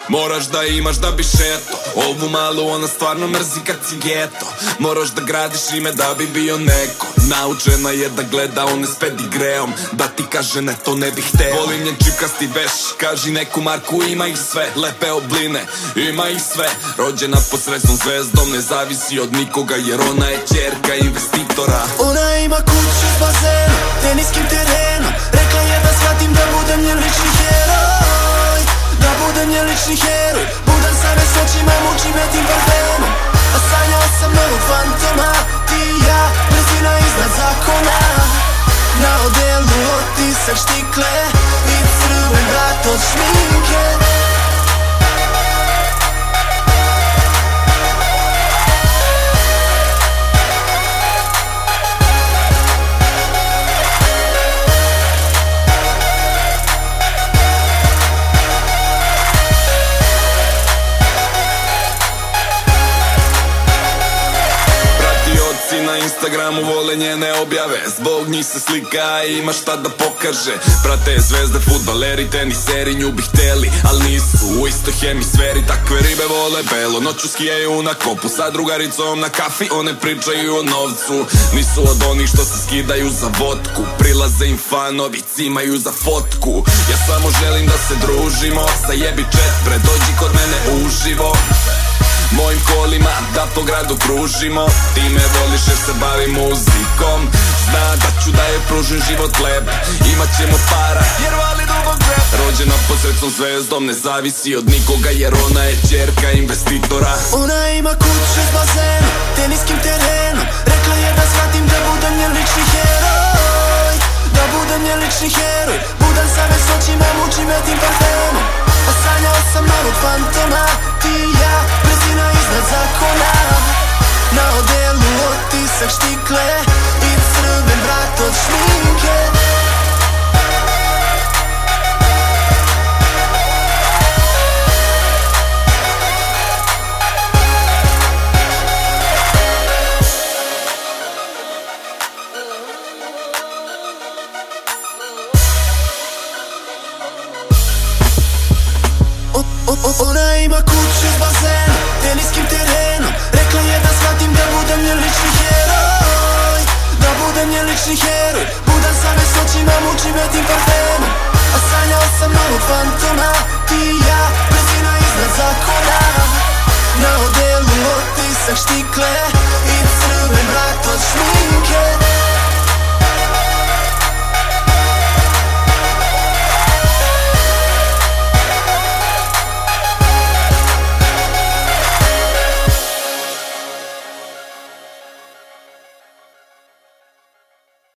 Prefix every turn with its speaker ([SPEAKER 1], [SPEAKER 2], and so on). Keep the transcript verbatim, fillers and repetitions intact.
[SPEAKER 1] Moraš da imaš da bi šeto ovu malu, ona stvarno mrzi kad si geto. Moraš da gradiš ime da bi bio neko. Naučena je da gleda one s pedigreom, da ti kaže ne, to ne bih hteo. Volim njen čipkasti veš, kaži neku marku, ima ih sve. Lepe obline, ima ih sve. Rođena posredstvom zvezdom, ne zavisi od nikoga, jer ona je ćerka investitora.
[SPEAKER 2] Ona ima kuću s bazenom, teniskim terenom. Rekla je da shvatim da budem njen lični heroj, da budem njen lični heroj. Budan same s očima, muči me tim parfemom. A sanjao sam novog fantoma, ti i ja, brzina iznad zakona. Na odelu otisak štikle i crven vrat od šminke.
[SPEAKER 1] Na Instagramu vole njene objave, zbog njih se slika i ima šta da pokaže. Prate zvezde, fudbaleri, teniseri, nju bi hteli, al nisu u istoj hemisferi. Takve ribe vole belo, noću skijaju na kopu sa drugaricom na kafi, one pričaju o novcu. Nisu od onih što se skidaju za vodku, prilaze im fanovi, cimaju za fotku. Ja samo želim da se družimo, zajebi chat bre, dođi kod mene uživo. Mojim kolima da po gradu kružimo, ti me voliš jer se bavim muzikom. Zna da ću da je pružim život lep, imat ćemo para jer vali dubog rap. Rođena pod sredstvom zvezdom, ne zavisi od nikoga, jer ona je ćerka investitora.
[SPEAKER 2] Ona ima kuću s bazenom, teniskim terenom. Rekla je da shvatim da budem njen lični heroj, da budem njen lični heroj. Budan same s očima, muči me tim parfemom. A sanjao sam novog fantoma, ti i ja, brzina iznad zakona. Na odelu otisak štikle i crven vrat od šminke. Ona ima kuću s bazenom, teniskim terenom. Rekla je da shvatim da budem njen lični heroj, da budem njen lični heroj. Budan same s očima, muči me tim parfemom. A sanjao sam novog fantoma, ti i ja, brzina iznad zakona. Na odelu otisak štikle